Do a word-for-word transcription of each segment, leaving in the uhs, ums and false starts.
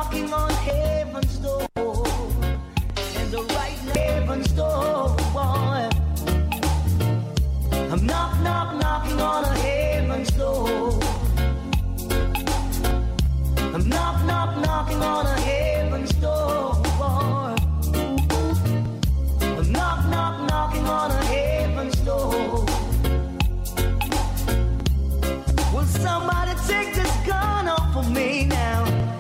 knocking on heaven's door, and the right now, heaven's door, boy. I'm knock, knock, knocking on a heaven's door. I'm knock, knock, knocking on a heaven's door, boy. I'm knock, knock, knocking on a heaven's door. Will somebody take this gun off of me now?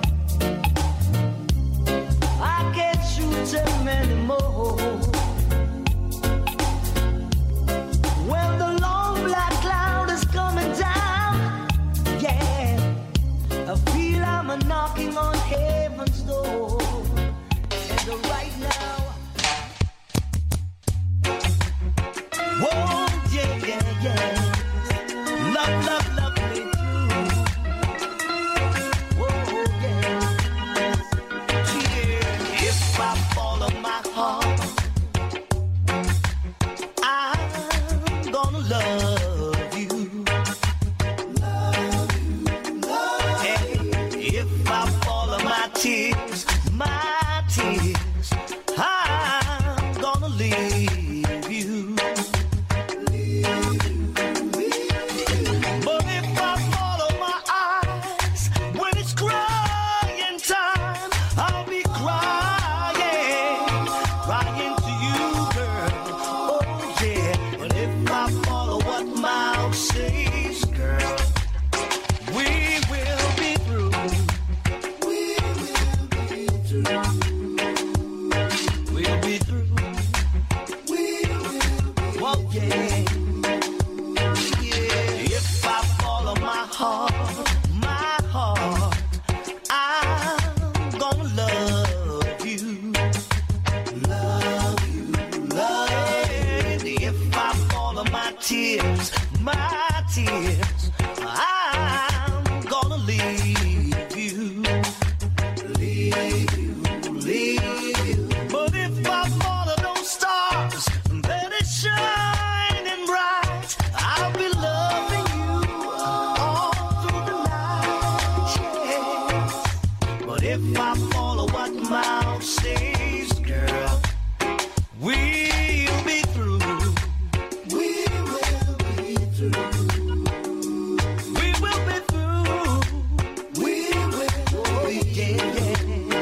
I can't shoot him anymore. Well, the long black cloud is coming down. Yeah, I feel I'm a knocking on heaven's door. And right now, whoa, yeah, yeah, yeah. Love, love, love me too. Whoa, yeah. Yeah. If I follow my heart, I'm gonna love you. Love you, love you. Hey, if I follow my tears, my tears, I'm gonna leave you. Leave you, leave you. But if I follow my eyes, when it's crying time, I'll be crying, crying to you, girl. Oh yeah. But if I follow what mouth says, girl, we will be through. We will be through. We'll be through. We will be. Oh yeah. Yeah. If I follow my heart, my heart, I'm gonna love you. Love you, love you. If I follow my tears, my tears, I'm gonna leave you. Leave you, leave you. But if I follow those stars that are shining bright, I'll be loving you all through the night. Yes. But if I follow what mouth says, girl, we'll be through. We will be through. We will be through. We will be, yeah,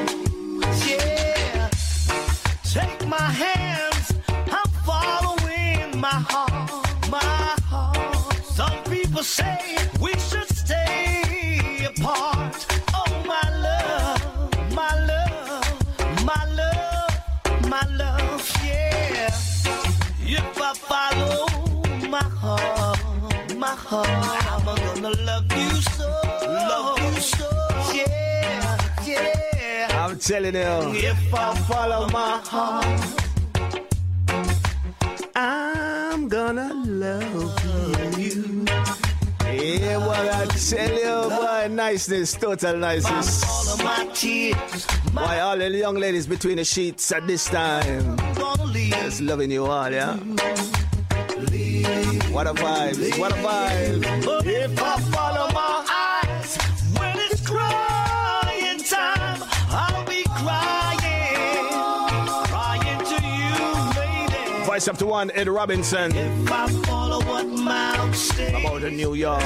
yeah. Take my hands, I'm following my heart, my heart. Some people say we should stay apart. Oh, my love, my love, my love, my love, yeah. If I follow my heart, my heart, I'm gonna love you so, love you so, yeah, yeah. I'm telling you. If I follow my heart, I'm gonna love you. Yeah, what I tell you, boy, niceness, total niceness. follow my tears, Why all the young ladies between the sheets at this time? gonna leave. Just loving you all, yeah? What a vibe, what a vibe. If I follow my eyes, when it's crying time, I'll be crying, crying to you, lady. Voice up to one, Ed Robinson. If I follow what mouth says, About the New York.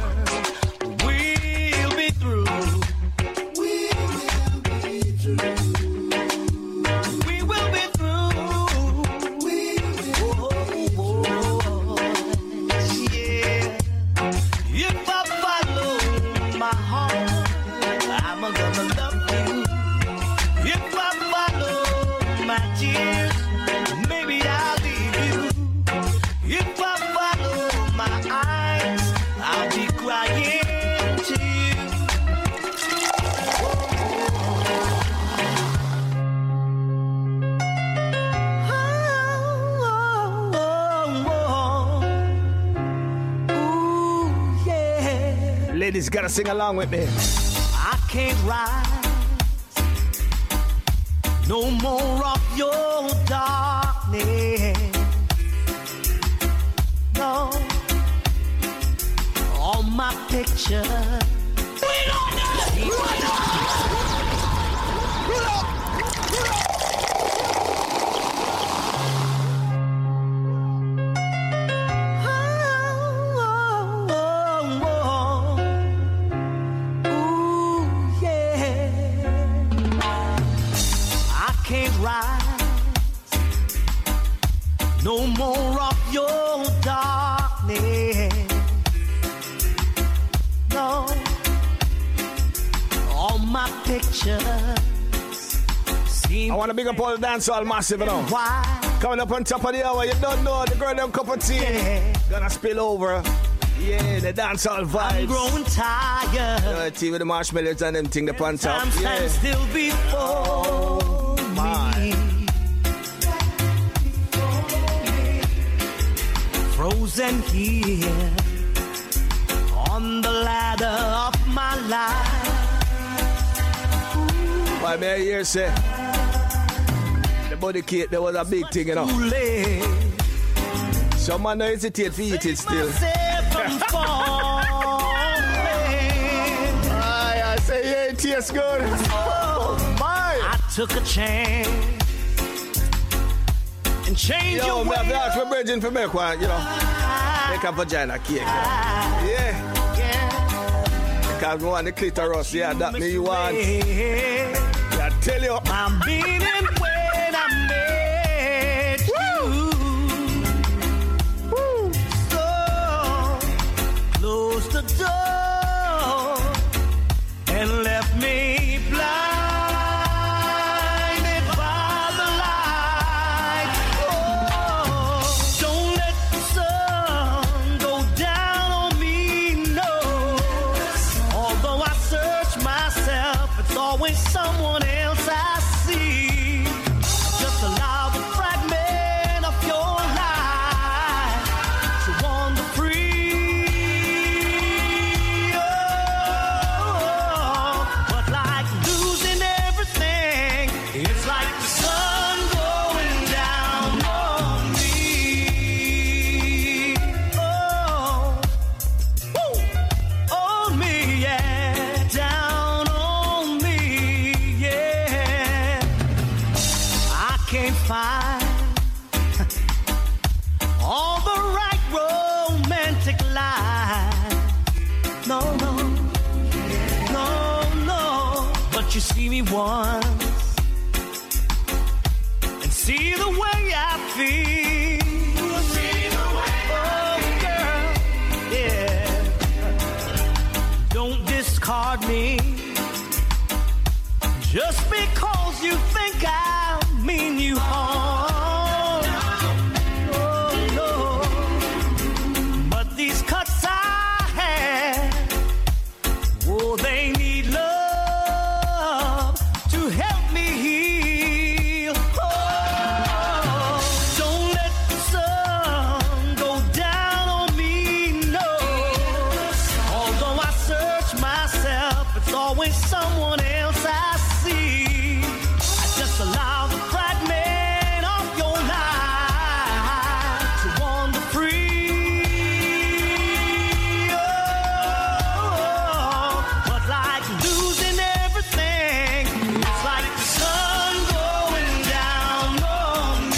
we'll be through. We will be through. We will be through. We will be yeah. If I follow my heart, I'm gonna love you. If I follow my tears, maybe I'll leave you. If I follow my eyes, I'll be crying to you. Oh, oh, oh, oh. Ooh, yeah. Ladies gotta sing along with me. I can't rise no more of your darkness. No, all my pictures. We don't know. pictures. I want to big up all the dancehall massive, you know. Why? Coming up on top of the hour, you don't know the girl them cup of tea. Yeah. Gonna spill over. Yeah, the dancehall vibes. I'm growing tired. You know, tea with the marshmallows and them thing the on top. Time stands yeah. still before oh, my. Frozen here on the ladder of my life. Why may I hear say the body cake there was a big thing, you know. Some man don't hesitate to eat it still. I, I say yeah, it tastes good. Oh my! I took a chance and changed Yo, your way. Yo, me have to for virgin for make one, you know. Make a vagina cake. Yeah. Yeah. Because we want the clitoris, yeah, that me you want. I tell you. I'm being when I met you. Woo. So close the door and left me blinded by the light. Oh, don't let the sun go down on me, no. Although I search myself, it's always someone else I see. Just allow the fragment of your life to wander free. Oh, but like losing everything, it's like the sun going down on me. Oh, woo, on me, yeah, down on me, yeah. I can't find all the right romantic lines. No, no, no, no. But you see me once and see the way I feel. See the way oh, girl, yeah. Don't discard me just because you think I mean you harm. Oh, no. But these cuts I had, oh, they need love to help me heal. Oh, don't let the sun go down on me, no. Although I search myself, it's always someone else I see. I just allow the fragment of your life to wander free. Oh, but like losing everything, it's like the sun going down on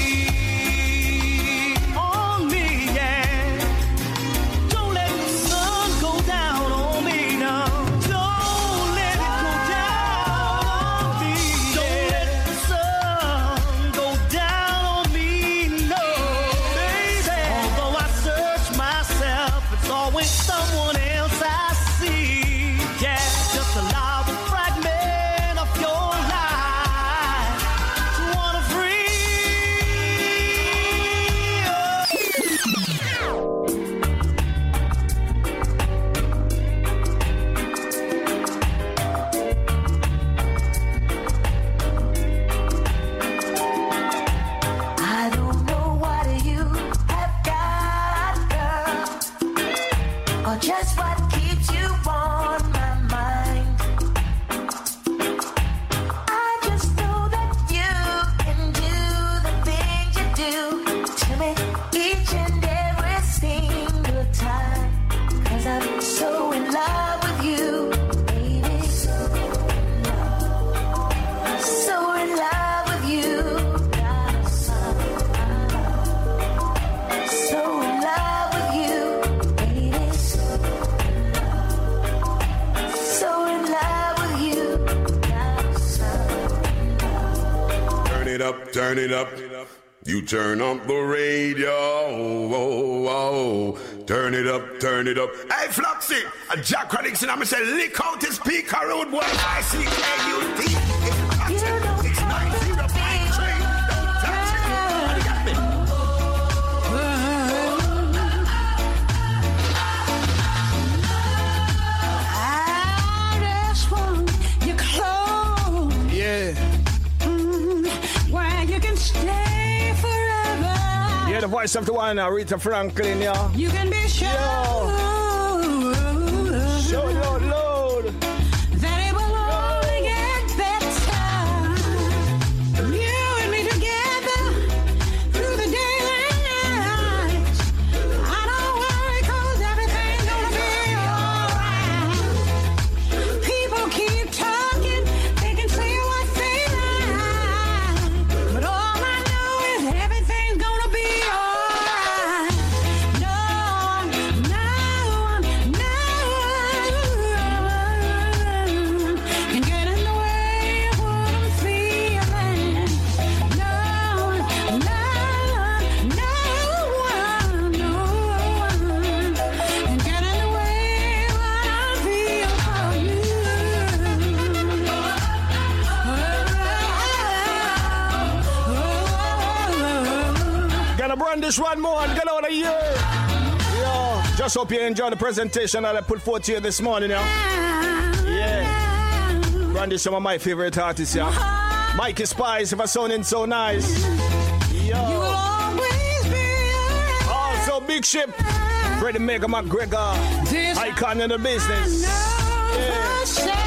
me. On me, yeah. Don't let the sun go down on me, no. Don't let it go down on me. Don't let the sun go down on me, no, baby. Although I search myself, it's always someone else I see. Yeah, just allow the fragment of your life to wanna free. I don't know what you have got, girl, or just what keeps you on my mind. I just know that you can do the things you do to me each and every single time. 'Cause I'm so in love with you, baby. So in love, so in love with you. So in love with you, baby. So in love with you. Turn it up, turn it up. You turn up the radio, oh, oh, oh. Turn it up, turn it up. Hey, Floxy, a Jack Radix and I'm say, lick out his speaker road, boy. I see K U T. It's nine zero five three. Don't touch it. You got me. I just want your clothes. Yeah. Mm, where you can stay. Yeah, the voice of the one, Aretha Franklin, yeah. You can be sure. Show your load. That it will only get better. You and me together through the day and night. I don't worry, cause everything's gonna be alright. People keep talking, they can say what they like. But all I know is everything's gonna be This one more and get out of here. Yo, just hope you enjoy the presentation that I put forth to you this morning, yeah. Yeah. Randy, some of my favorite artists, yeah. Mikey Spice, if I sounding so nice. Yo. Also, Big Ship, Freddie Mega McGregor, icon in the business. Yeah.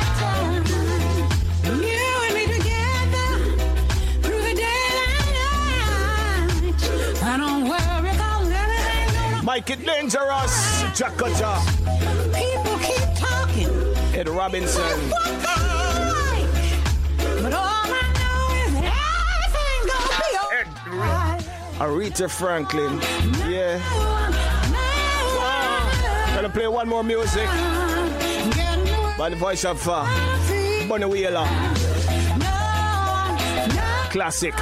I don't worry, cause everything's gonna Make it dangerous, Jackaja. People keep talking. Ed Robinson. What they like. But all I know is everything's gonna be alright. Aretha Franklin. Yeah. Wow. Gonna play one more music by the voice of uh, Bunny Wheeler. Classic.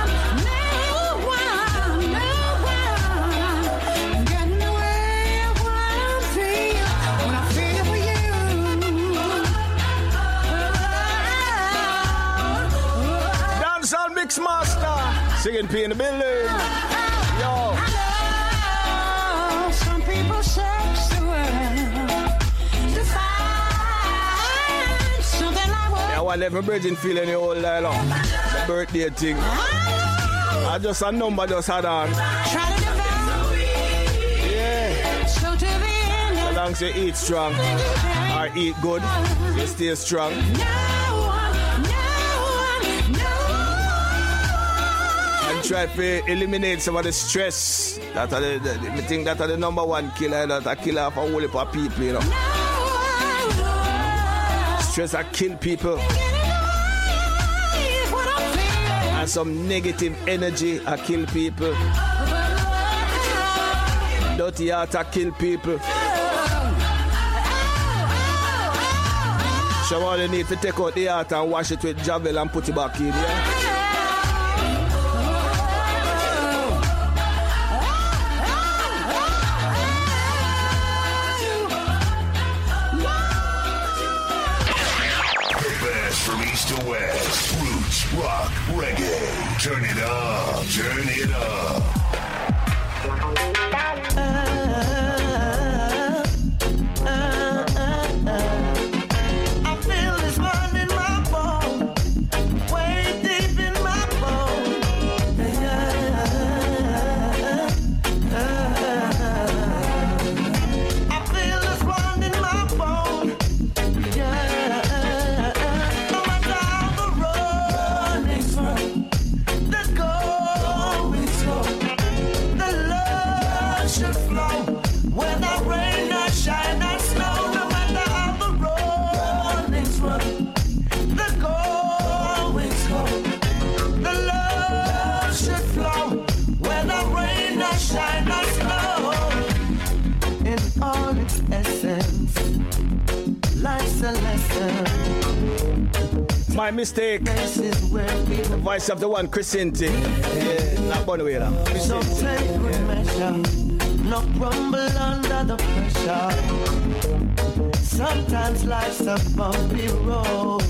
Master, singing P in the building. Yo. Some people search the world to find something like what. Yeah, I want every bridging feeling the whole day long. The birthday thing. I just a number just had on. Try to devour. Yeah. So to the end. As long as you eat strong or eat good, you stay strong. Try to eliminate some of the stress. That are the, the, the, I think that are the number one killer. That a killer for a whole heap of people, you know. Stress that kill people. And some negative energy that kill people. Dirty heart that kill people. Somebody need to take out the heart and wash it with Javel and put it back in, yeah? Rock, reggae, turn it up, turn it up. Uh, uh, uh, uh. I feel this burn in my bone, way deep in my bone. Uh, uh, uh. I feel this burn in my bone. Yeah. My mistake. The voice of the one, Chrisinti. Yeah, not Bonaway. So take good measure. No crumble under the pressure. Sometimes life's a bumpy road.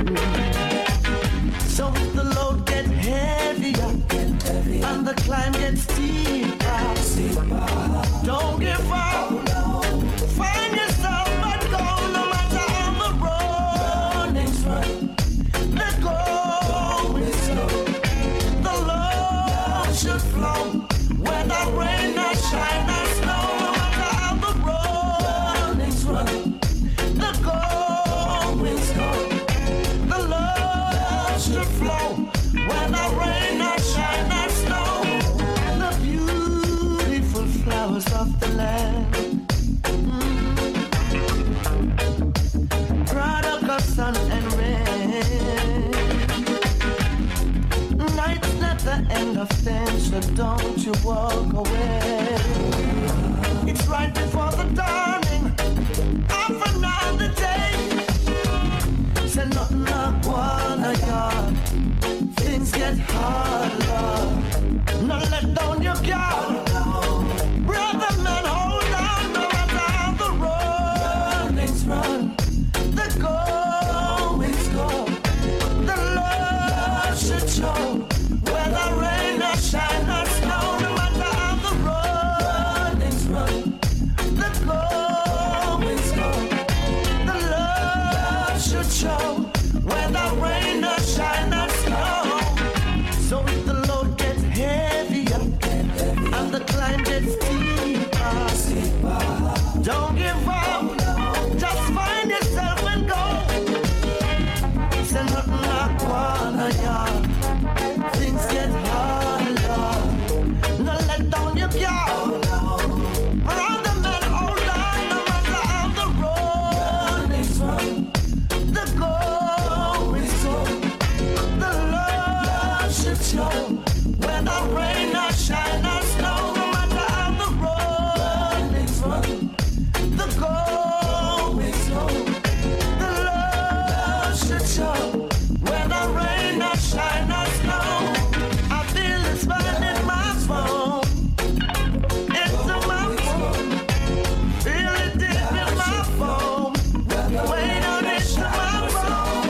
So if the load gets heavier and the climb gets steeper, don't give up. Find yourself but go, no matter how the road is run. Let go, it's slow. The load should flow. Whether rain or shine or snow, no matter how the road is run. The going slow. The love should flow. Whether rain or shine or snow. The beautiful flowers of the land. Mm-hmm. Product of sun and rain. Night's not the end of things, so don't you walk away. It's right before the dawning of another day. Say nothing like one of y'all. Things get harder. Now let down your guard. Brother man, hold on. No matter how the running's run, the going's go. The love should show. Whether rain or shine or snow, no matter how the running's run, the going's go. The love should show. Whether rain or shine or snow. So if the load gets heavier and the climb gets steeper, don't give up. Just find yourself and go. Say nothing like one of y'all. Things get harder. Now let down your guard. Brother man, hold on. No matter how the road is run, the goal is so. The love should show. Whether rain or shine or snow, no matter how the road is run, the goal is so. The love should show. Whether rain or shine or snow, I feel it's burning my phone. Into my phone. Feel it deep in my phone. Wait on it to my phone.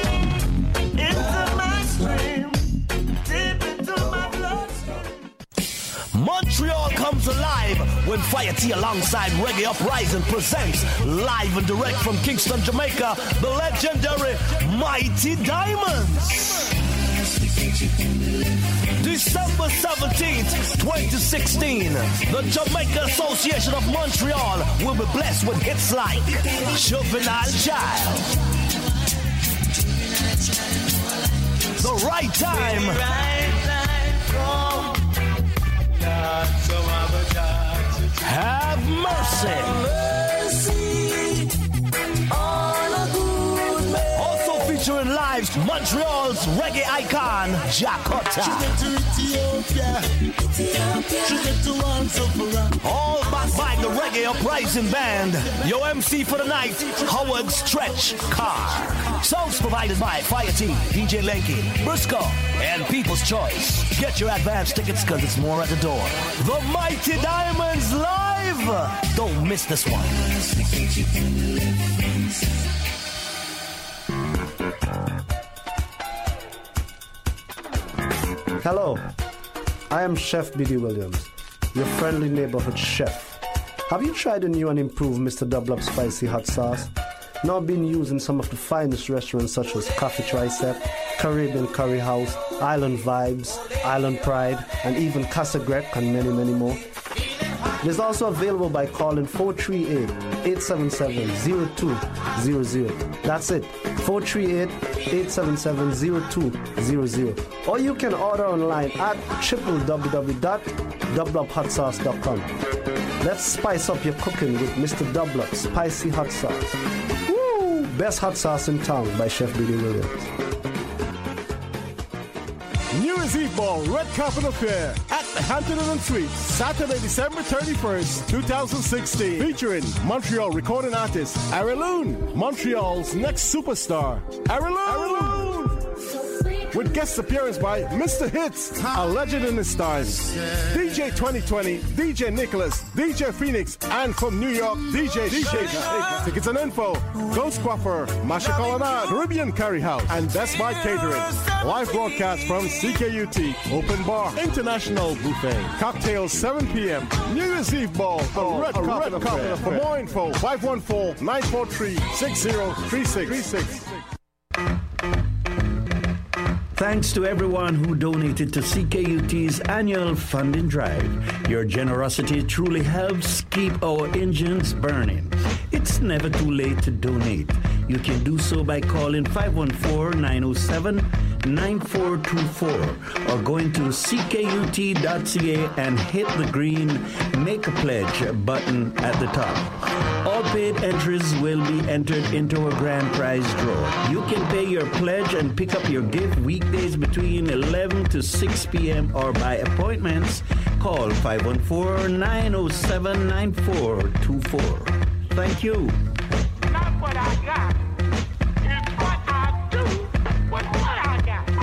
Into my stream. Deep into my bloodstream. Montreal comes alive when Fire T alongside Reggae Uprising presents live and direct from Kingston, Jamaica, the legendary Mighty Diamonds. December seventeenth, twenty sixteen, the Jamaica Association of Montreal will be blessed with hits like Juvenile Child, The Right Time, Have Mercy. Also featuring live Montreal's reggae icon, Jakota. All backed by the Reggae Uprising Band. Your M C for the night, Howard Stretch Carr. Songs provided by Fire T, D J Lanky, Briscoe, and People's Choice. Get your advance tickets because it's more at the door. The Mighty Diamonds live. Don't miss this one. Hello, I am Chef B D Williams, your friendly neighborhood chef. Have you tried the new and improved Mister Double Up Spicy Hot Sauce? Now being used in some of the finest restaurants such as Coffee Tricep, Caribbean Curry House, Island Vibes, Island Pride, and even Casa Grec and many, many more. It is also available by calling four three eight, eight seven seven, zero two zero zero. That's it, four three eight, eight seven seven, zero two zero zero. Or you can order online at w w w dot double up hot sauce dot com. Let's spice up your cooking with Mister Double Up Spicy Hot Sauce. Woo! Best hot sauce in town by Chef B D Williams. New Year's Eve Ball Red Carpet Affair at the Hampton Inn Suites, Saturday, December thirty-first, twenty sixteen. Featuring Montreal recording artist Ari Loon, Montreal's next superstar. Ari Loon! with guest appearance by Mister Hits, a legend in his time. D J twenty twenty, D J Nicholas, D J Phoenix, and from New York, D J Shaker. Tickets and info, Ghost Coiffer, Masha Colonnade, Caribbean Curry House, and Best Buy Catering. Live broadcast from C K U T, Open Bar, International Buffet. Cocktails seven p.m. New Year's Eve Ball, a red carpet affair. For more info, five one four, nine four three, six zero three six. Thanks to everyone who donated to C K U T's annual funding drive. Your generosity truly helps keep our engines burning. It's never too late to donate. You can do so by calling five one four, nine oh seven, nine four two four or going to C K U T dot C A and hit the green Make a Pledge button at the top. All paid entries will be entered into a grand prize draw. You can pay your pledge and pick up your gift weekdays between eleven to six p.m. or by appointments. Call five one four, nine oh seven, nine four two four. Thank you. Not what I got. It's what I do with what I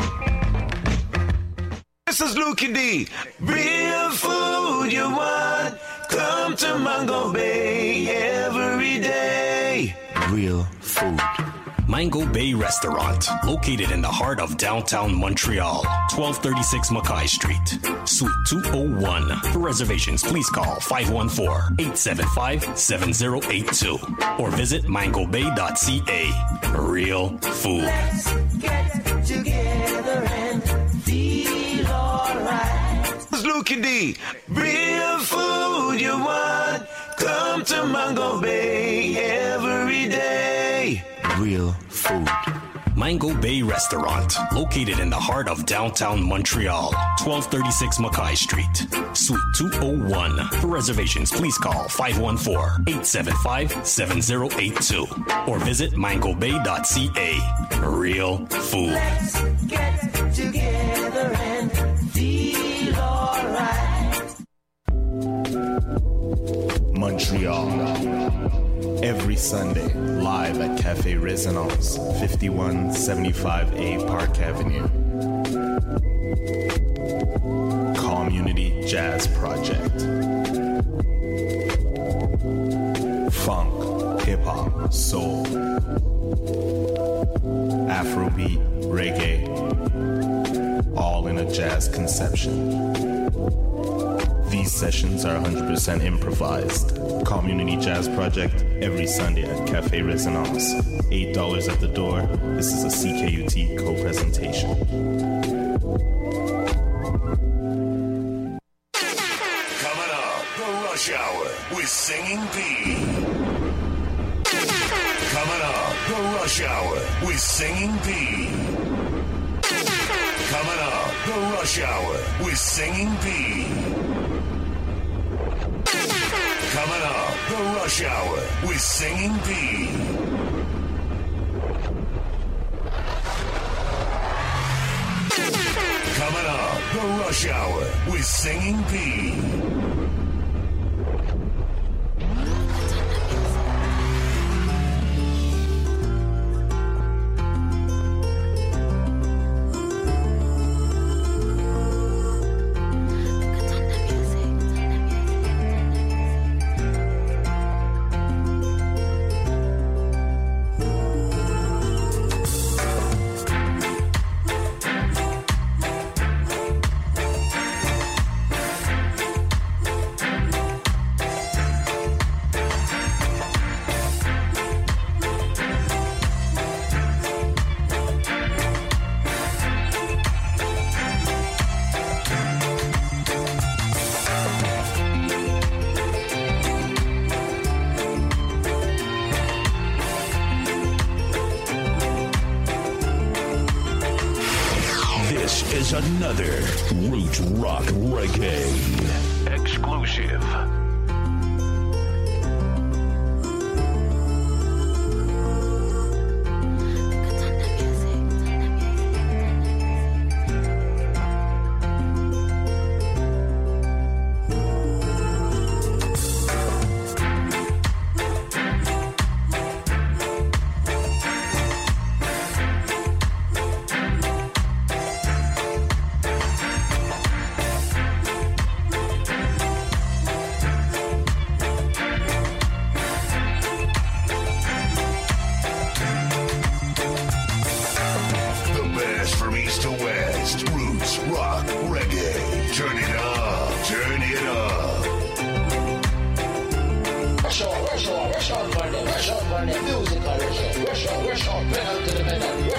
got. This is Lukey D. Real food you want, come to Mango Bay every day. Real food. Mango Bay Restaurant, located in the heart of downtown Montreal, twelve thirty-six Mackay Street, Suite two oh one. For reservations, please call five one four, eight seven five, seven zero eight two or visit mango bay dot c a. Real food. Let's get together and feel alright. It's Lukey D. Real food you want, come to Mango Bay every day. Real food. Mango Bay Restaurant, located in the heart of downtown Montreal, twelve thirty-six Mackay Street, Suite two oh one. For reservations, please call five one four, eight seven five, seven zero eight two or visit mango bay dot c a. Real food. Let's get together and feel alright. Montreal. Every Sunday, live at Cafe Resonance, fifty-one seventy-five A Park Avenue. Community Jazz Project. Funk, hip-hop, soul, Afrobeat, reggae, all in a jazz conception. These sessions are one hundred percent improvised. Community Jazz Project, every Sunday at Cafe Resonance. eight dollars at the door. This is a C K U T co-presentation. Coming up, the Rush Hour with Singing P. Coming up, the Rush Hour with Singing P. Coming up, the Rush Hour with Singing P. Coming up, the Rush Hour with Singing P. Coming up, the Rush Hour with Singing P. Another Root Rock Reggae exclusive.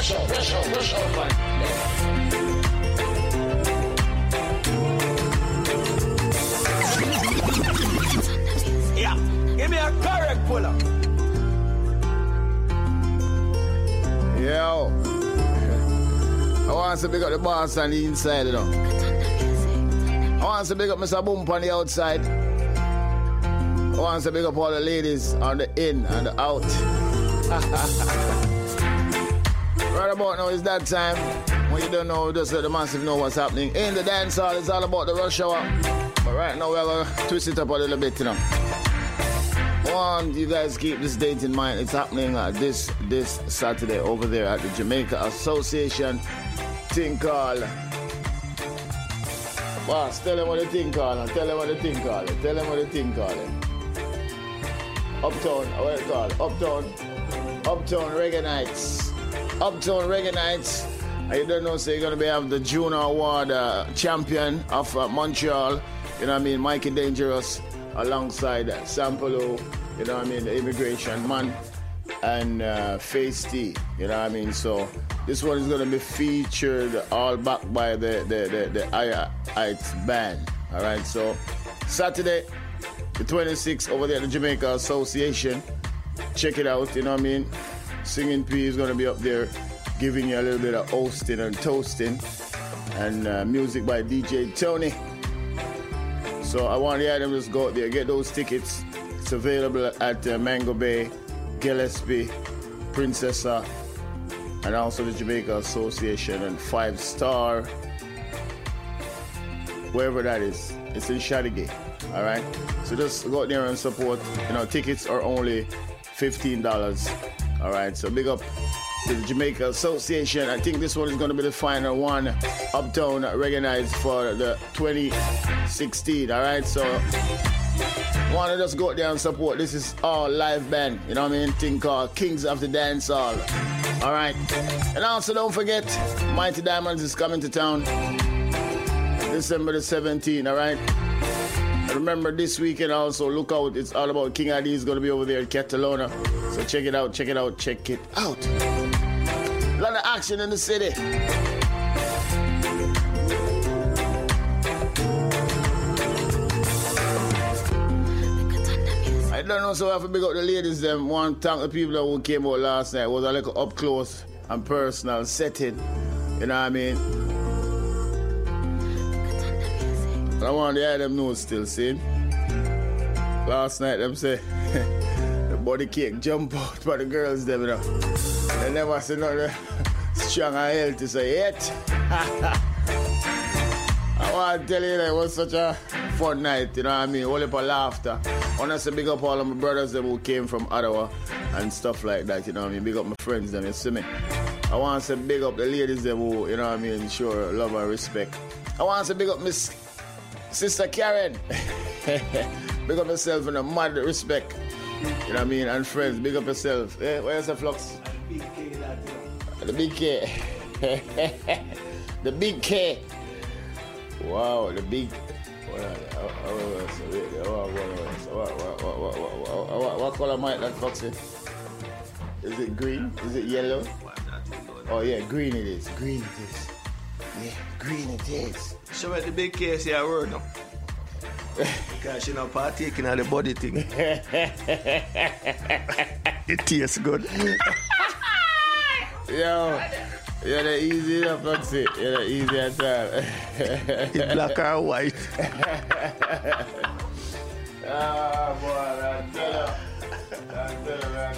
Rush out, rush out, rush out, man. Yeah, give me a correct pull-up. Yo. I want to pick up the boss on the inside, you know. I want to pick up Mister Boom on the outside. I want to pick up all the ladies on the in and the out. Right about now is that time when you don't know, just let the massive know what's happening. In the dance hall, it's all about the rush hour. But right now, we're going to twist it up a little bit, you know. One, you guys keep this date in mind. It's happening uh, this this Saturday over there at the Jamaica Association thing called. Boss, tell them what the thing called. Tell them what the thing called. Tell them what the thing called. Uptown, what it called? Uptown, Uptown Reggae Nights. Uptown Reggae Nights. And you don't know, so you're going to be have the Junior Award uh, champion of uh, Montreal. You know what I mean? Mikey Dangerous alongside uh, Sampolo. You know what I mean? The immigration man. And uh, Face T. You know what I mean? So this one is going to be featured all back by the, the, the, the I Heights band. All right, so Saturday, the twenty-sixth, over there at the Jamaica Association. Check it out, you know what I mean? Singing P is going to be up there giving you a little bit of hosting and toasting. And uh, music by D J Tony. So I want the items to go out there, get those tickets. It's available at uh, Mango Bay, Gillespie, Princessa, and also the Jamaica Association and Five Star, wherever that is. It's in Shadigay, all right? So just go out there and support. You know, tickets are only fifteen dollars, all right? So big up to the Jamaica Association. I think this one is going to be the final one, Uptown Reggae Nights for the twenty sixteen, all right? So want to just go out there and support. This is all live band, you know what I mean? Thing called Kings of the Dance Hall. All right. And also don't forget, Mighty Diamonds is coming to town December the seventeenth, all right? And remember this weekend also, look out, it's all about King Adi is going to be over there in Catalona. So check it out, check it out, check it out. A lot of action in the city. I don't know, so I have to big up the ladies them. Want to thank the people who came out last night. It was a little up close and personal setting. You know what I mean? But I want to hear them know still, see? Last night them say the body cake jump out for the girls them, you know. They never see nothing strong and healthy, so yet. I want to tell you that it was such a fun night, you know what I mean? All up of laughter. I want to say big up all of my brothers them who came from Ottawa and stuff like that, you know what I mean? Big up my friends them, you see me? I want to say big up the ladies them who, you know what I mean, show love and respect. I want to say big up Miss Sister Karen. Big up yourself in a mad respect. You know what I mean? And friends, big up yourself. Eh, where's the flux? The big K. The big K. Wow, the big. What color might that foxy? Is it green? Is it yellow? Oh yeah, green it is. Green it is. Yeah, green it is. Show me the big case here, word now. Because she not partaking of the body thing. It tastes good. Yo. You're the easy enough, that's it. You're the easy at all. It's black or white. Ah, boy, man, tell her. Tell her, man,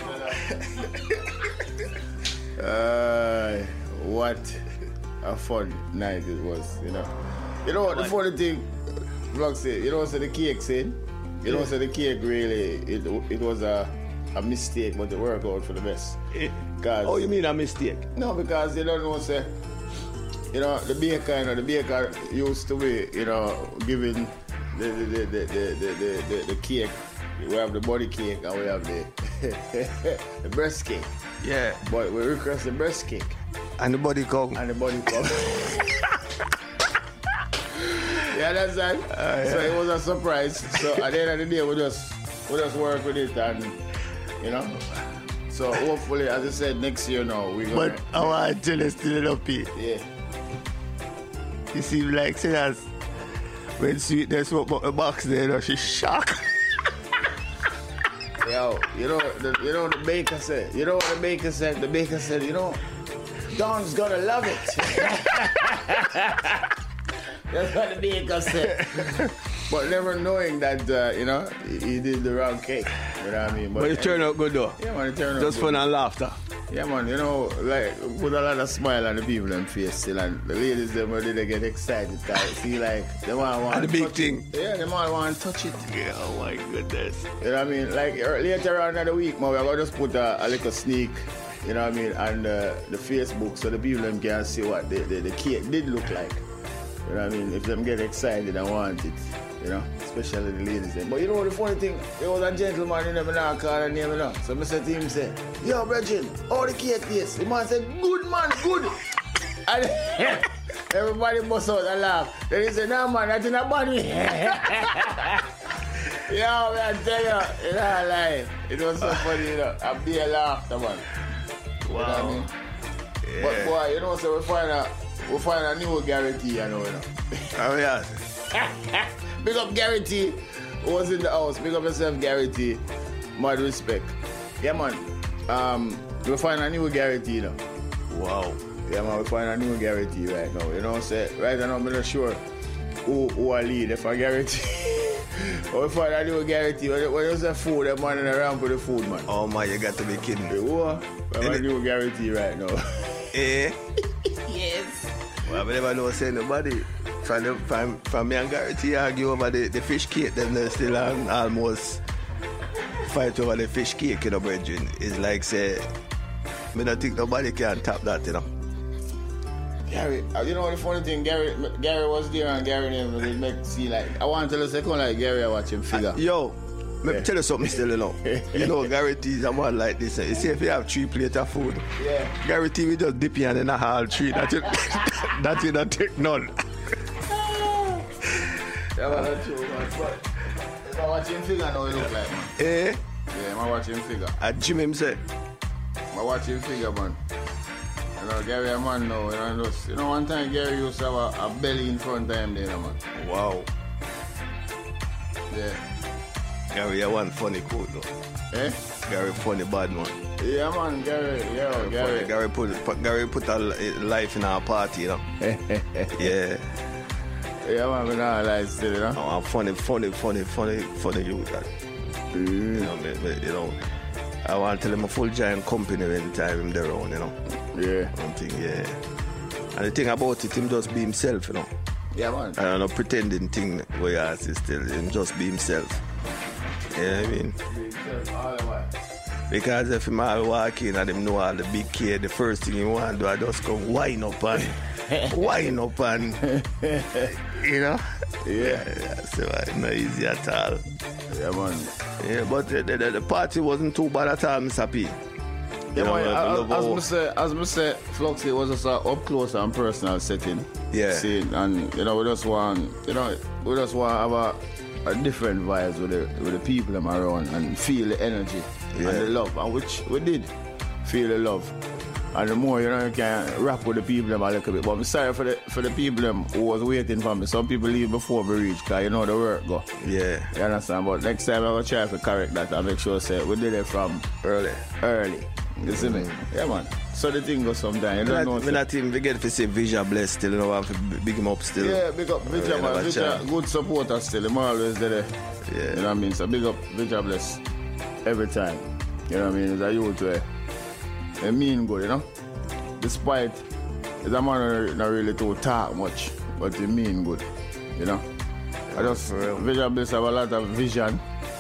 tell her. Uh, what a fun night it was, you know. You know what, the funny thing, Vlog said, you know what the cake said? You know what the cake really, it, it was a, a mistake, but it worked out for the best. It, oh, you mean a mistake? No, because you don't know, say, you know, the baker, you know, the baker used to be, you know, giving the the the the the, the, the, the cake. We have the body cake and we have the the breast cake. Yeah. But we request the breast cake. And the body come. And the body come. Yeah, that's that. Uh, so yeah. It was a surprise. So at the end of the day, we just we just work with it and, you know. So hopefully, as I said, next year now we gonna. But I want to tell you still up here. Yeah. You seem like say that when Sweetness opened up the box there, you know, she shocked. Yo, you know, the, you know what the baker said. You know what the baker said. The baker said, you know, Don's gonna love it. That's what the baker said. But never knowing that, uh, you know, he, he did the wrong cake. You know what I mean? But, but it turned out good though. Yeah, man, it turned out Just good. fun and laughter. Yeah, man, you know, like, with a lot of smile on the people in face still, and the ladies, them, when they get excited, cause see, like, they want, want and to the big touch thing. It. Yeah, they want, want to touch it. Yeah, oh my goodness. You know what I mean? Like, later on in the week, man, we're going to just put a, a little sneak, you know what I mean, on uh, the Facebook so the people them can see what the, the, the cake did look like. You know what I mean? If them get excited and want it, you know, especially the ladies. Then. But you know what the funny thing? There was a gentleman, you never know, call her name, you know. So I said to him, say, yo, Bridget, how the cake taste? The man said, good man, good. And everybody bust out and laugh. Then he said, no man, that's in a body. Yo, man, I tell you, you know, like, it was so funny, you know. I'm there laughter, man. Wow. You know what I mean? Yeah. But boy, you know, so we find a, we find a new guarantee, you know, you know. Oh, yeah. Big up Garrity, who was in the house. Big up yourself, Garrity. Mad respect. Yeah, man. Um, we find a new Garrity, you know. Wow. Yeah, man, we find a new Garrity right now. You know, say right now I'm not sure who who I lead if I Garrity. But we find a new Garrity. When when you say food, they're running around for the food, man. Oh man, you got to be kidding me. Who? We have a new Garrity right now. Eh? Yes. Well, I never know say nobody. From, the, from, from me and Garrity argue over the, the fish cake, then they still um, almost fight over the fish cake, you know, brethren. It's like, say, I don't think nobody can top that, you know. Gary, you know the funny thing, Gary Gary was there and Gary name would make see like, I want to tell a second like Gary I watch him figure. Uh, yo, let me tell you something still, you know. You know, Garrity is a man like this. You see, if you have three plates of food, yeah. Garrity will just dip in and a half three. That will that will not take none. Yeah, man, that's true, man. But if I watch him figure, now he look like, man. Eh? Yeah, I watch him figure. At Jim him say. I watch him figure, man. You know, Gary a man now, you know, just, you know, one time Gary used to have a, a belly in front of him there, man. Wow. Yeah. Gary, you one funny quote, though. Eh? Gary funny bad man. Yeah, man, Gary, yeah, Gary. Gary. Funny. Gary put, put Gary put a life in our party, you know. Yeah. Yeah, man, we not like still, you know. Oh, funny, funny, funny, funny, funny you that. Mm. You know, me, me, you know. I want to tell him a full giant company when the time him there around, you know. Yeah. One thing, yeah. And the thing about it, him just be himself, you know. Yeah, man. I don't know, pretending thing where you ask is still, him just be himself. You know what I mean? Be himself all the way. Because if him all walk in and him know all the big kid, the first thing he want to do, I just come wind up and wind up and, you know? Yeah. Yeah, so it's not easy at all. Yeah, man. Yeah, but the, the, the party wasn't too bad at all, Mister P. Yeah, you know, man, I, as, as, I say, as I say, Fluxy was just an up close and personal setting. Yeah. See, and, you know, we just want, you know, we just want to have a, a different vibes with the, with the people them around and feel the energy yeah. and the love, and which we did feel the love. And the more, you know, you can rap with the people them a little bit. But I'm sorry for the for the people them who was waiting for me. Some people leave before we reach, because you know the work go. Yeah. You understand? But next time I'm going to try to correct that and make sure say we did it from early. Early. You see me? Yeah, man. So the thing goes sometimes. You don't know. We're not even forget to say Vija bless still, you know, I have to big him up still. Yeah, big up Vija, man. Vija, good supporter still. I'm always there. Yeah. You know what I mean? So big up Vija bless every time. You know what I mean? It's a youth way. They mean good, you know? Despite, it's a man not really to talk much, but he mean good, you know? I just, Vija bless have a lot of vision,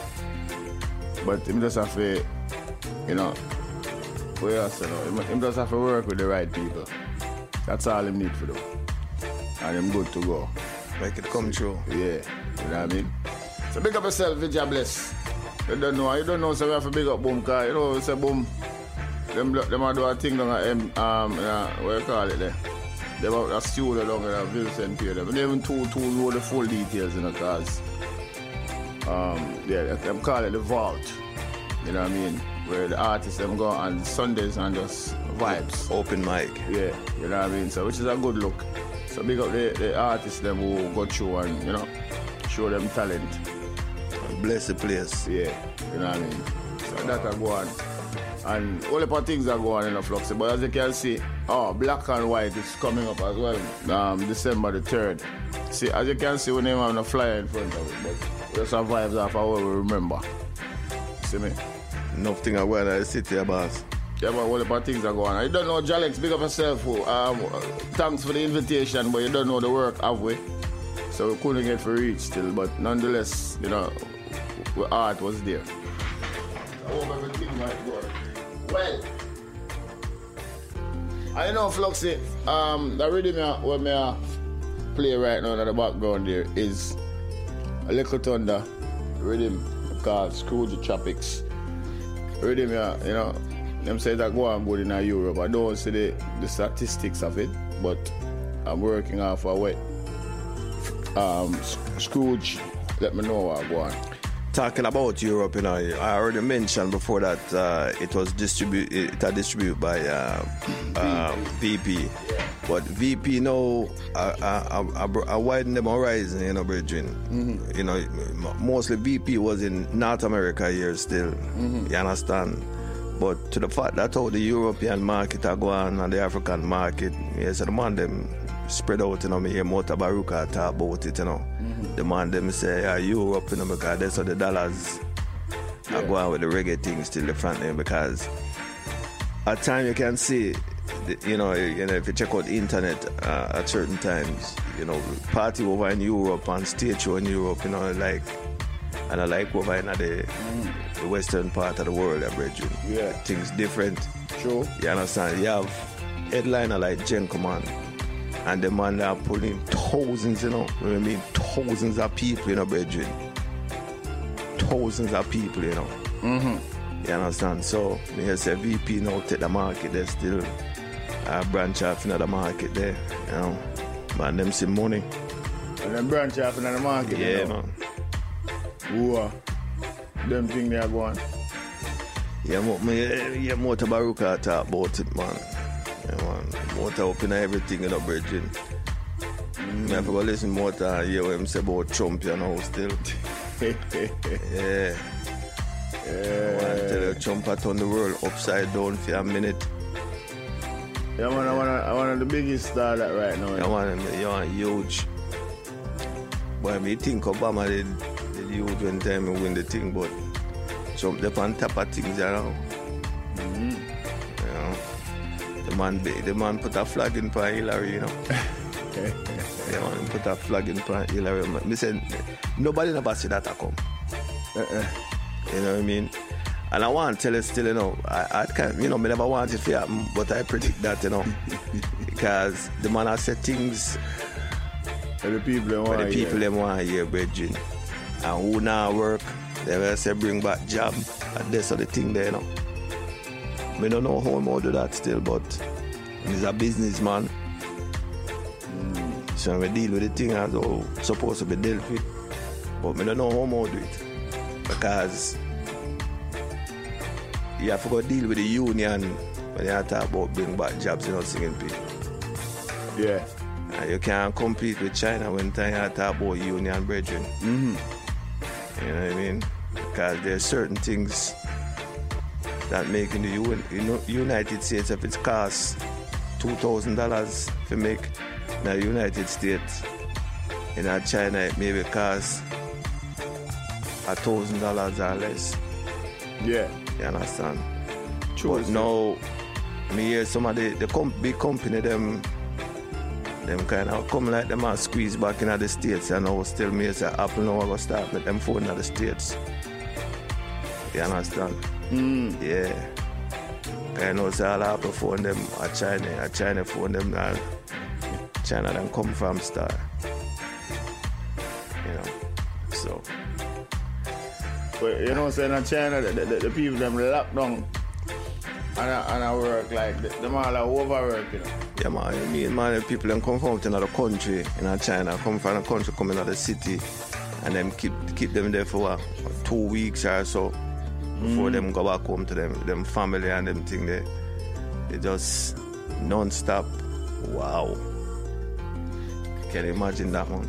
but him just have to, you know, we also know, him just have to work with the right people. That's all him need to do. And him good to go. Make it come true. Yeah, you know what I mean? So big up yourself, Vija bless. You don't know, you don't know, so we have to big up Boom, because you know, say Boom, them, them are do a thing down at, um, uh, what you call it there? They have a studio down at Vincent Pier. They even two, two know the full details, you know, because, um, yeah, them call it the vault. You know what I mean? where the artists them go on Sundays and just vibes. Open mic. Yeah, you know what I mean? So which is a good look. So big up the, the artists them who go through and, you know, show them talent. Bless the place. Yeah, you know what I mean? So that will go on. And all the things that go on in the Fluxy. But as you can see, oh, Black and White is coming up as well. Um, December the third. See, as you can see, we name have a flyer in front of it, but we just vibes off of what we remember. See me? Nothing I wear the city, boss. Yeah, but all the things are going on. You don't know, Jalex, big up yourself. Um, thanks for the invitation, but you don't know the work, have we? So we couldn't get for reach still, but nonetheless, you know, the art was there. I hope everything might go. Well, I know, Fluxy, um, the rhythm what me uh, play right now in the background there is a Little Thunder rhythm called Scrooge Tropics. Rhythm, uh, you know, them say that go on good in Europe. I don't see the, the statistics of it, but I'm working off a wet. Um, Scrooge, let me know what I go on. Talking about Europe, you know, I already mentioned before that uh, it was distributed, it was distributed by uh, uh, V P. But V P now, I, I, I, I widen them horizon, you know, brethren. Mm-hmm. You know, mostly V P was in North America here still, mm-hmm. You understand? But to the fact that how the European market are going and the African market, yes, the man them spread out, you know, me hear Mota Baruka talk about it, you know. Mm-hmm. The man them say, yeah, Europe, you know, because that's how the dollars yeah. are going with the reggae things till the front end, because at time you can see, you know, you know, if you check out the internet uh, at certain times, you know, party over in Europe and stage show in Europe, you know, like, and I like over in the, mm. the western part of the world, I brethren. Yeah. Things different. True. You understand? You have headliner like Gen Command, and the man that are pulling thousands, you know, I mean, thousands of people, you know, brethren. Thousands of people, you know. Mm-hmm. You understand? So, me say V P now take the market, they still uh, branch off in the market there, you know. Man, them see money. And then branch off in the market, yeah, you know? man. Who are them thing they are going? Yeah, me, yeah, Mota Baruka talk about it, man. Yeah, man. Mota open everything, you know, brethren. Mm. I have to go listen to Mota and hear what him say about Trump, you know, still. Yeah. Yeah. I want to tell you, Trump had turned the world upside down for a minute. Yeah, man, I want I want the biggest star that right now. Yeah, man, you want huge. But I think Obama did, did huge when time he win the thing, but Trump up on top of things, you know. Mm-hmm. You know. The man, the man put a flag in for Hillary, you know. The man put a flag in for Hillary. Me said, nobody never see that come. Uh-uh. You know what I mean? And I want to tell you still, you know, I, I can't, you know, me never want it to happen, but I predict that, you know, because the man has said things for the people they want to the people hear, they want to hear, brethren. And who now work, they will say bring back job, and that's the thing there, you know. I don't know how I'm going to do that still, but he's a businessman. Mm. So we deal with the thing as how it's supposed to be dealt with. But I don't know how I'm going to do it. Because you have to go deal with the union when you talk about bring back jobs, you know, singing people. Yeah. And you can't compete with China when you talk about union brethren. Mm-hmm. You know what I mean? Because there are certain things that make in the U- United States, if it costs two thousand dollars to make in the United States, in China it maybe costs a thousand dollars or less. Yeah. You understand? True. But now, me hear some of the, the com- big company, them them kind of come like them and squeeze back in the States, and now still me say Apple now I go start with them phone in the States. You understand? Mm. Yeah. I know say all Apple phone them a China, a China phone them now. China them come from star. You know. So but you know, saying in China, the, the, the people them lock down and I, and I work like them all are overwork, you know. Yeah, man. I mean, man, the people them come from another country in China, come from a country, come in the city, and them keep keep them there for what, two weeks or so. before Mm. them go back home to them them family and them thing there. They just non-stop. Wow. Can you imagine that one?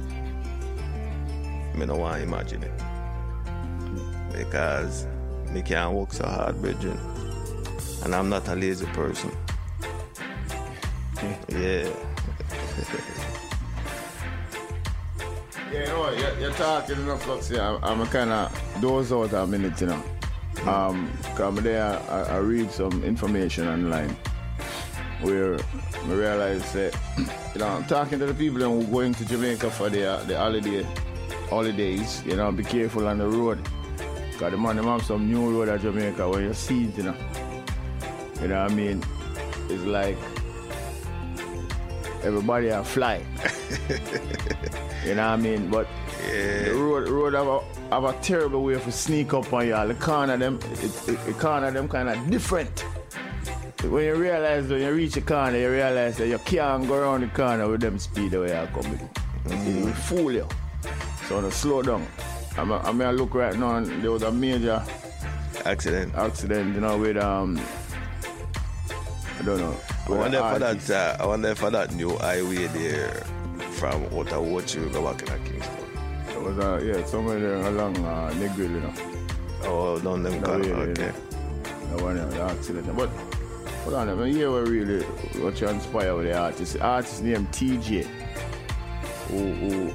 I don't want to imagine it. Because me can't work so hard, brethren. And I'm not a lazy person. Yeah. Yeah, you know what, you're, you're talking enough, Luxy. I'm, I'm kind of doze out a minute, you know. Um, come there, I, I read some information online where I realize that, you know, I'm talking to the people who are going to Jamaica for the, the holiday, holidays, you know, be careful on the road. Because the man, they have some new road at Jamaica where you see it, you know. You know what I mean? It's like everybody a fly. You know what I mean? But yeah. the road road have a, have a terrible way to sneak up on you. The corner them, it, it, the corner them kind of different. When you realize when you reach the corner, you realize that you can't go around the corner with them speed the way I come with. Mm. It will fool you. So no, slow down. I'm a, I mean, I look right now and there was a major accident. Accident, you know, with um I don't know. I wonder for that uh, I wonder for that new highway there from Ottawa to go back in Kingston. It was uh, yeah, somewhere there along uh, Negril, you know. Oh, down them corner, okay. That one, the accident. But hold on, I mean, here we really what transpired with the artist. The artist named T J. Who, who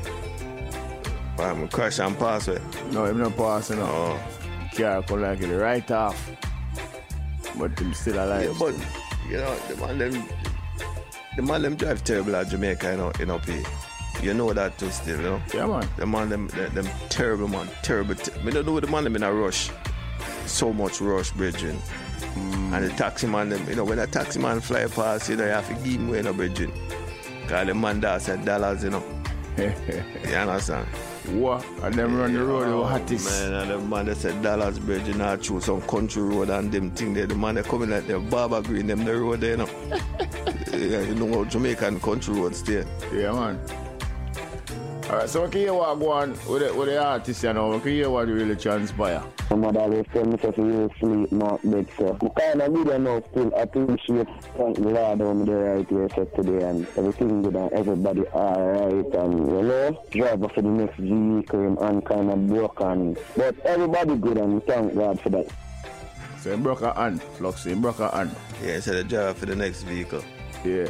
I'm crash and pass it. No, I'm not passing. No. Oh. Car could like it right off. But I'm still alive. Yeah, but you know, the man them the man them drive terrible at Jamaica, you know, you know, pay. You know that too still, you know? Yeah, man. The man them, them, them terrible, man. Terrible. Te- I don't know the man them in a rush. So much rush, bridging. Mm. And the taxi man them, you know, when a taxi man fly past, you know, you have to give him away, you know, bridging. Because the man does at dollars, you know. You understand? What? And them run the road, oh, the hottest. Man, and the man that said dollars, bridging, I choose some country road and them thing there. The man they coming like the Barber Green, them the road there, you know. Yeah, you know how Jamaican country roads there. Yeah, man. Alright, so we can hear what go on with the, with the artists, you know. We can hear what really transpire. My mother always tell me that you sleep, not bed, so I kind of good enough still appreciate thank the Lord I'm there right here set today and everything good and everybody alright and you know, driver for the next vehicle and kind of broken. But everybody good and thank God for that. So you broke her hand, Fluxy, you broke her hand. Yeah, so the driver for the next vehicle. Yeah.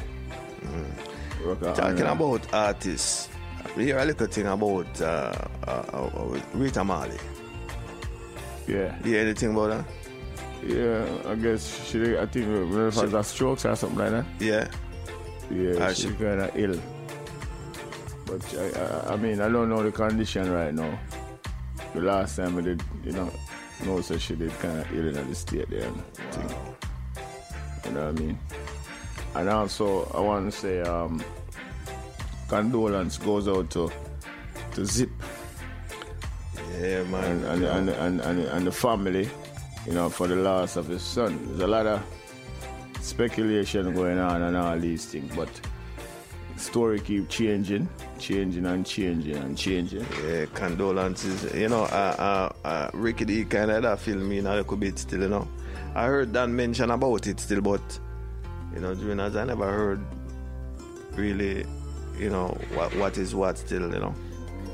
Mm. Talking hand, about artists. We hear a little thing about uh, uh, uh, Rita Marley. Yeah. You hear anything about that? Yeah, I guess she, I think, uh, she has a stroke or something like that. Yeah. Yeah, uh, she's she kind of ill. But I, I, I mean, I don't know the condition right now. The last time I did, you know, know so she did kind of ill in the state there. And thing. You know what I mean? And also, I want to say, um, condolence goes out to to Zip. Yeah, man. And and, yeah. and, and, and, and the family, you know, for the loss of his son. There's a lot of speculation going on and all these things, but the story keep changing, changing and changing and changing. Yeah, condolences. You know, uh, uh, uh, Ricky D kind of that film me now a little bit still, you know. I heard Dan mention about it still, but, you know, during as I never heard really, you know, what what is what still, you know.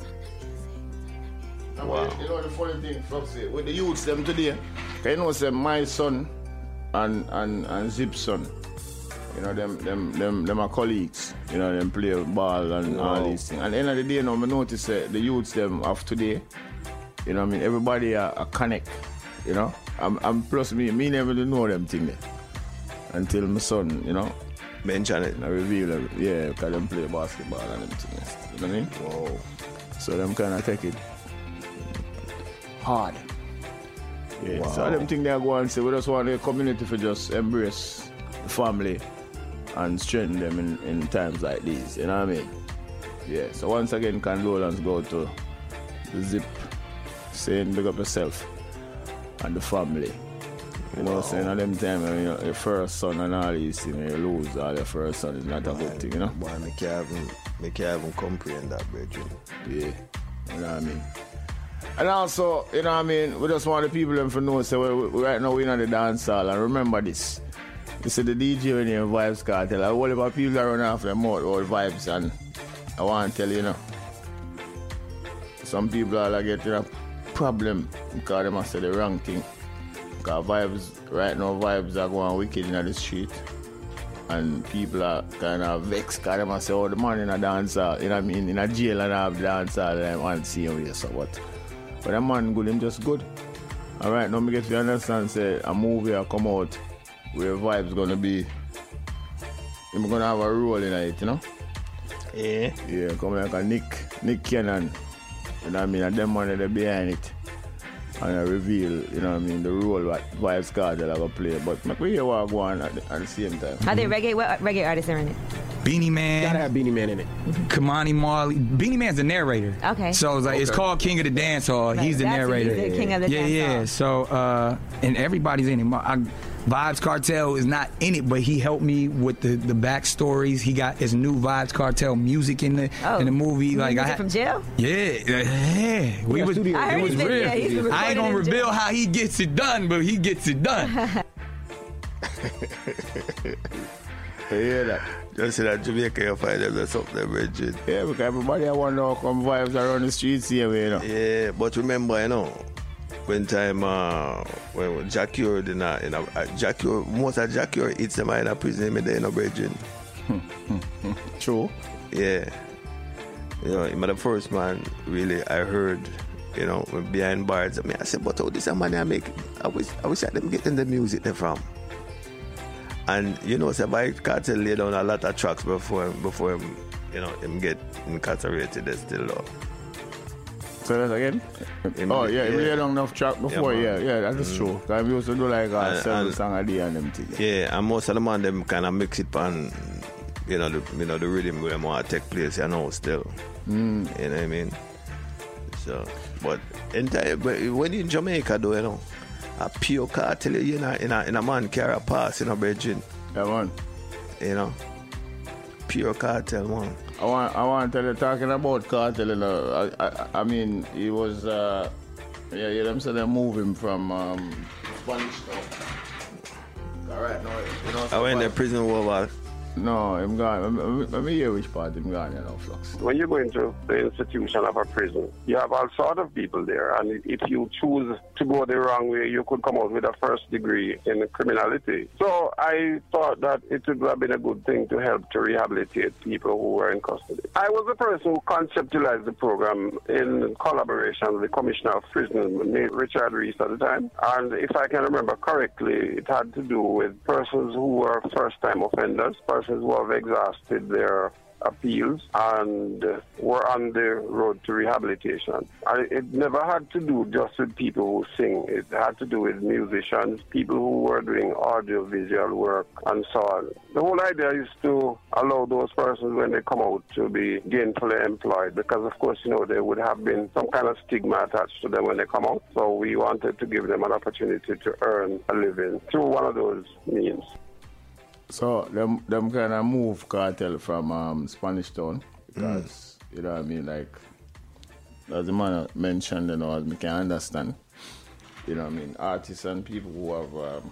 Wow. You know the funny thing, Fluxy, with the youths them today, you know, say my son and and and Zip's son, you know, them them them them are colleagues, you know, them play ball and wow. all these things. And at the end of the day, you know, I notice uh, the youths them of today, you know, I mean, everybody are, are connect, you know. I'm, I'm plus me, me never know them things until my son, you know. Mention it. I reveal it, yeah, because them play basketball and them things. You know what I mean? Whoa. So them kind of take it hard. Yeah. Wow. So them things they go and say, we just want the community to just embrace the family and strengthen them in, in times like these. You know what I mean? Yeah. So once again, condolence go to the Zip, saying big up yourself and the family. You know, wow. saying at them time, you know, your first son and all these things, you lose all your first son is not a good thing, you know? Boy, I can't even, I can't even comprehend that, brethren. Yeah, you know what I mean? And also, you know what I mean, we just want the people them to know, so we, we, right now we're in the dance hall, and remember this. You see the D J when you're in Vibes Cartel, a whole lot of people are running off their mouth all vibes, and I want to tell you, you know, some people are like getting a problem because they must say the wrong thing. Because vibes, right now vibes are going wicked in the street. And people are kind of vexed because they must say, oh, the man in a dance hall, you know what I mean, in a jail and have dance hall, and I want to see him here, so what? But the man good, him just good. All right, now me get to understand, say, a movie will come out where vibes going to be, him going to have a role in it, you know? Yeah. Yeah, come like a Nick, Nick Cannon, you know what I mean, and them man that behind it. And I reveal, you know what I mean, the role that Vibes Cartel are going to play. But make we hear what go on at the, at the same time. Are they reggae? What reggae artists are in it? Beanie Man. Gotta have Beanie Man in it. Kamani Marley. Beanie Man's the narrator. Okay. So it's like okay. it's called King of the Dance Hall. Right. He's the That's narrator. He's the King of the yeah, Dance yeah. Hall. So uh, and everybody's in it. I, Vibes Cartel is not in it, but he helped me with the, the backstories. He got his new Vibes Cartel music in the Oh. in the movie. Like music I had, from jail? Yeah, yeah. We Yeah, was, studio. I heard it was he's been- real. yeah, he's been I ain't gonna recorded in reveal jail. how he gets it done, but he gets it done. You hear that? Just see that Jamaica, you find them that's up there, Bridget. Yeah, because everybody I want to know come vibes around the streets here, you know. Yeah, but remember, you know, when time, uh, when Jack Ure, in a, in a, uh, Jack Ure, most of Jack Ure eats them in a prison, him there in a Bridget. True. Yeah. You know, him the first man, really, I heard, you know, behind bars. I mean, I said, but how this money I make? I wish, I wish I them getting the music there from. And, you know, so Vibes Cartel lay down a lot of tracks before him, before him, you know, him get incarcerated there still, though. Say that again? Him- Oh, yeah, yeah. he laid down enough track before, Yeah, yeah, man. yeah, that is Mm. true. Because we used to do like uh, And- seven and- songs a day and them things. Yeah, and most of the man them kind of mix it on, you know, the you know the rhythm where more take place, you know, still. Mm. You know what I mean? So, but entire when you in Jamaica, though, you know, a pure cartel, you know, in a in a man carry a pass, you know, Bridget. Yeah, man. You know, pure cartel, man. I want, I want to tell you, talking about cartel, you know, I, I, I mean, he was, uh, yeah, yeah, them said they move him from um, Spanish Town. All right, no, you know. I went in the prison over. No, I'm gone. Let me, let me hear which part I'm gone, you know, Flux. When you go into the institution of a prison, you have all sorts of people there, and if you choose to go the wrong way, you could come out with a first degree in criminality. So I thought that it would have been a good thing to help to rehabilitate people who were in custody. I was the person who conceptualized the program in collaboration with the Commissioner of Prisons, Richard Reese at the time, and if I can remember correctly, it had to do with persons who were first-time offenders, persons who have exhausted their appeals and were on the road to rehabilitation. And it never had to do just with people who sing. It had to do with musicians, people who were doing audio-visual work, and so on. The whole idea is to allow those persons, when they come out, to be gainfully employed, because, of course, you know, there would have been some kind of stigma attached to them when they come out. So we wanted to give them an opportunity to earn a living through one of those means. So them them kind of move cartel from um, Spanish Town because mm. you know what I mean, like as the man mentioned, you know, as we can understand, you know what I mean, artists and people who have um,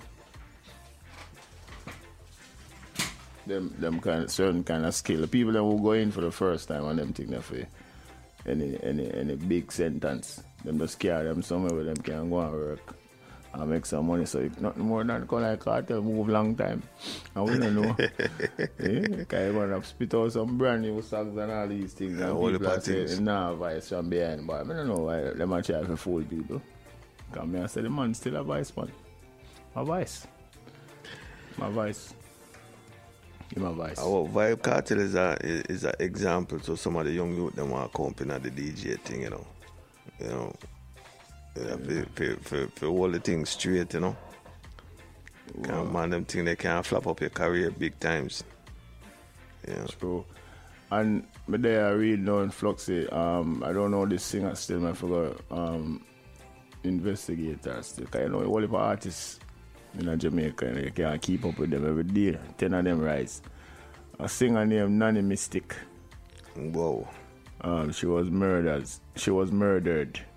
them them kind of certain kind of skill. The people that will go in for the first time and them think that for any any any big sentence, them just carry them somewhere where them can go and work and make some money. So if nothing more than call like cartel move long time. And we don't know. Yeah, because you want to spit out some brand new songs and all these things. Yeah, And all the people are parties. saying, nah, vice from behind. But I don't know why them are trying to fool people. Because me I say the man still a vice man. My vice. My vice. Give my vice. Our Vibe Cartel is a is an example to some of the young youth that want to come up in the D J thing, you know. You know. Yeah, for, for, for, for all the things straight, you know. Can't man them thing they can't flap up your career big times. Yeah. True. And me there I read now in Fluxy, um, I don't know this singer still, I forgot, um, investigator still. Because you know, all the artists in Jamaica, and you can't keep up with them every day. Ten of them rise. A singer named Nanny Mystic. Whoa. Um, she was murdered. She was murdered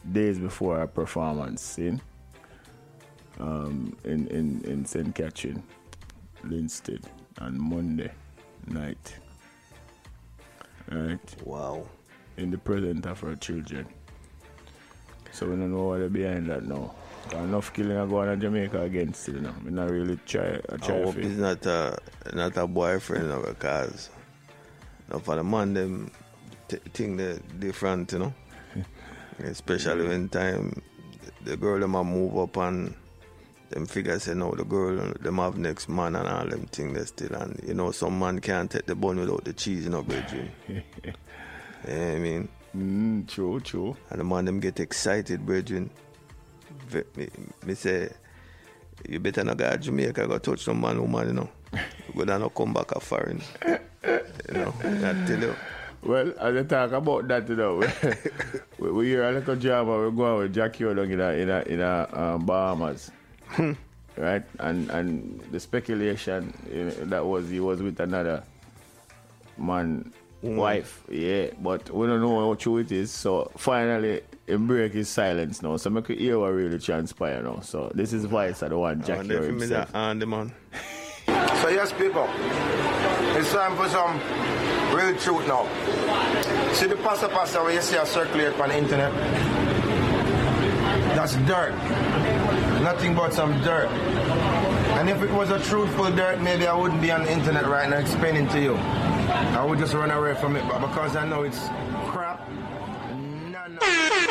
days before our performance in um, in, in, in Saint Catherine, Linstead, on Monday night. Right? Wow. In the presence of our children. So we don't know what is behind that now. Enough killing are going on Jamaica against it, you know. We not really try. I, try I hope it's not a, not a boyfriend, you know, because you know, for the man, them t- think they're different, you know. Especially when time the girl them a move up and them figure say no, the girl them have next man and all them things they still, and you know some man can't take the bun without the cheese, you know, brethren. You know what I mean? Mm, true, true. And the man them get excited, brethren. Me, me say, you better not go to Jamaica, go touch some man, woman, you know. You go not come back a foreign. You know, I tell you. Well, as I talk about that, you know, we, we hear a little drama. We're going with Jackie O'Dong in a, in a, in a um, Bahamas, right? And and the speculation, you know, that was he was with another man, mm. wife, yeah. But we don't know how true it is. So finally, he break his silence now. So make you hear what really transpire now. So this is voice of the one Jackie O'Dong himself. And the man. So yes, people, it's time for some real truth now. See the pasta pasta where you see a circulate on the internet? That's dirt. Nothing but some dirt. And if it was a truthful dirt, maybe I wouldn't be on the internet right now explaining to you. I would just run away from it, but because I know it's crap, no, no.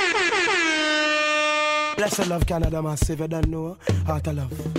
Bless love Canada massive, you don't know how to love.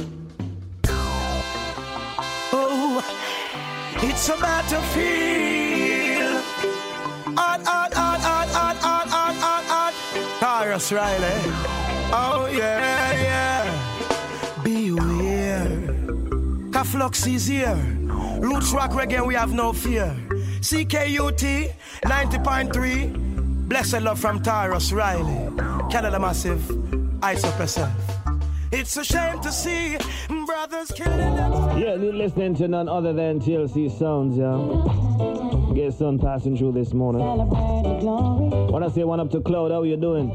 Oh, it's a battlefield. On, on, on, on, on, on, on, on, on. Tarrus Riley. Oh, yeah, yeah. Beware. Kaflux is here. Roots rock reggae, we have no fear. C K U T ninety point three. Blessed love from Tarrus Riley. Canada Massive. Ice up yourself. It's a shame to see brothers killing them. Yeah, you're listening to none other than T L C Sounds, yeah. Get sun passing through this morning. Wanna say one up to Claude, how you doing?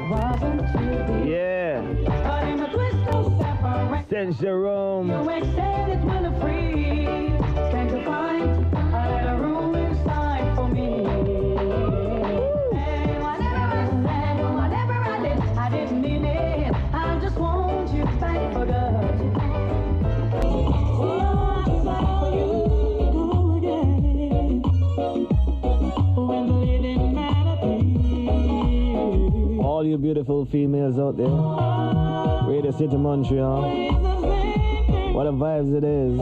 Yeah. Saint Jerome. All you beautiful females out there, Radio City Montreal, what a vibes it is.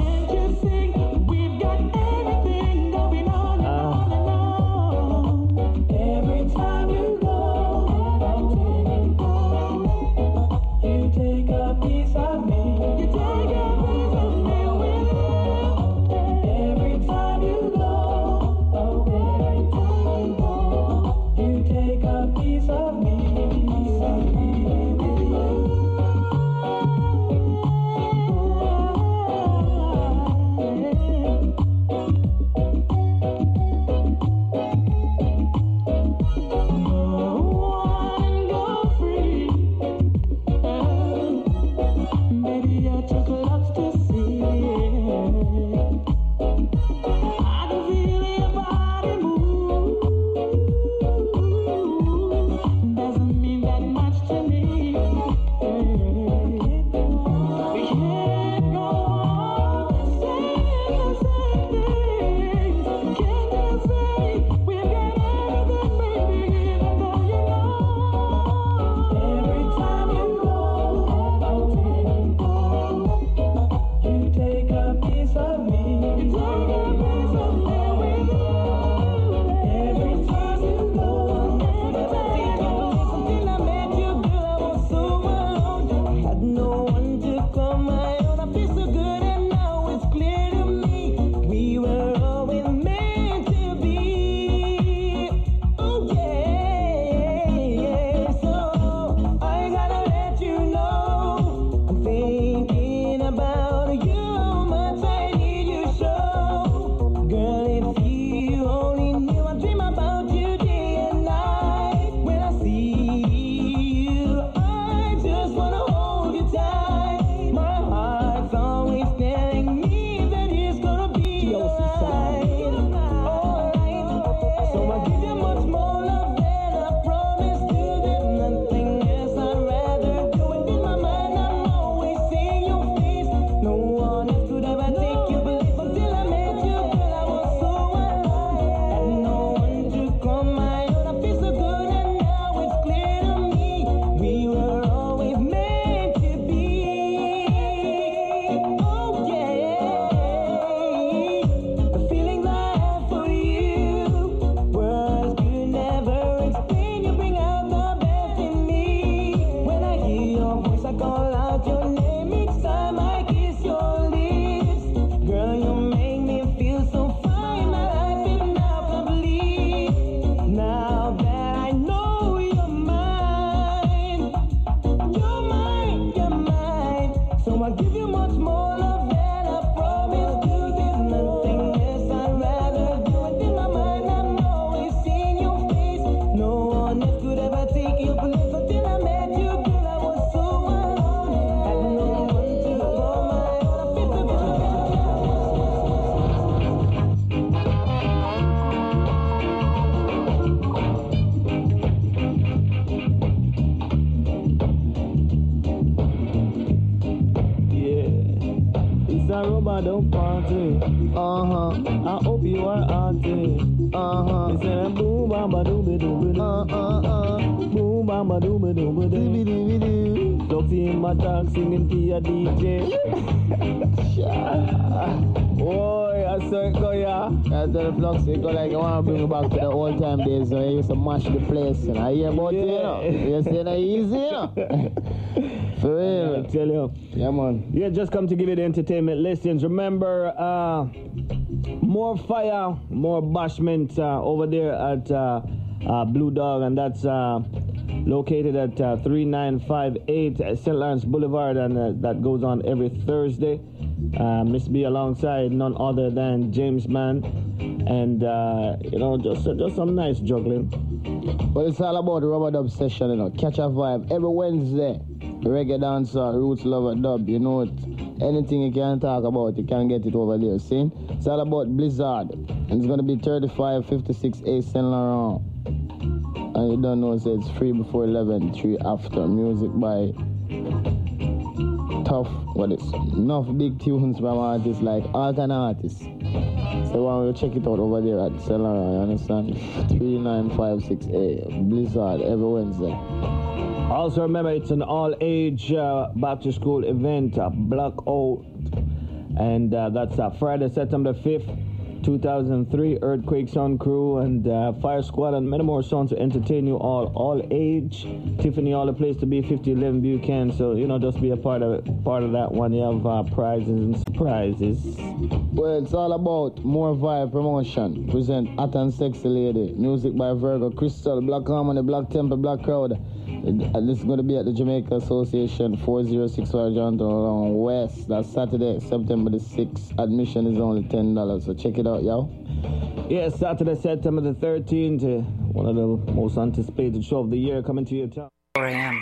Every time you go, you take a piece of me. You take a piece of me with you. Every time you go, every time you go, you take a piece of me. I don't party. Uh-huh. I hope you are auntie. Uh-huh. They say boom bamba dooby dooby doo. Uh-uh-uh. Boom bamba dooby dooby doo. Dooby dooby doo. Floxy in my talk singing to your D J. Boy, I saw it go, yeah. I tell the Floxy, go like I want to bring you back to the old time days when you used to mash the place. And I hear about Yeah. it, you know. You say that easy, you know. For real. I tell you. Yeah, man. Yeah, just come to give you the entertainment listings. Remember, uh, more fire, more bashment uh, over there at uh, uh, Blue Dog, and that's uh, located at uh, three nine five eight Saint Lawrence Boulevard, and uh, that goes on every Thursday. Uh, Miss B alongside none other than James Mann, and uh, you know, just uh, just some nice juggling. But it's all about the rubber dub session, you know. Catch a vibe every Wednesday. Reggae dancer, roots lover dub, you know it. Anything you can talk about, you can get it over there. See? It's all about Blizzard. And it's gonna be thirty-five fifty-six A Saint Laurent. And you don't know, so it's free before eleven, three after. Music by Tough. What is enough big tunes from artists like alternate artists. So why don't you check it out over there at Saint Laurent, you understand? three nine five six A Blizzard every Wednesday. Also remember, it's an all-age uh, back-to-school event, uh, Blackout, and uh, that's uh, Friday, September fifth, two thousand three. Earthquake Sound Crew and uh, Fire Squad and many more songs to entertain you all. All-age, Tiffany, all the place to be, fifty eleven Buchanan. So you know, just be a part of it, part of that one. You have uh, prizes and surprises. Well, it's all about More Vibe Promotion. Present Hot and Sexy Lady. Music by Virgo Crystal, Black Harmony, Black Temple, Black Crowd. This is going to be at the Jamaica Association, four oh six Argento along West. That's Saturday, September the sixth. Admission is only ten dollars, so check it out, y'all. Yes, Saturday, September the thirteenth. Uh, one of the most anticipated show of the year coming to your town. four a.m.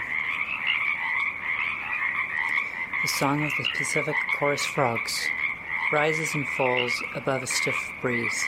The song of the Pacific Chorus Frogs rises and falls above a stiff breeze.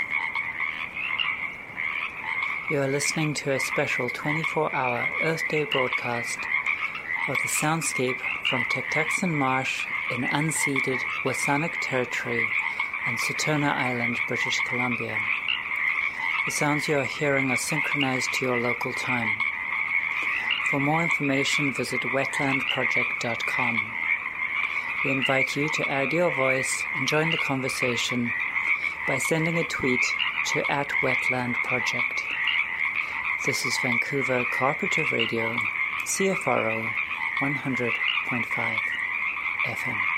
You are listening to a special twenty-four hour Earth Day broadcast of the soundscape from Tucktuxon Marsh in unceded Wasanic territory on Setona Island, British Columbia. The sounds you are hearing are synchronized to your local time. For more information, visit wetland project dot com. We invite you to add your voice and join the conversation by sending a tweet to at Wetland Project. This is Vancouver Cooperative Radio, C F R O one hundred point five F M.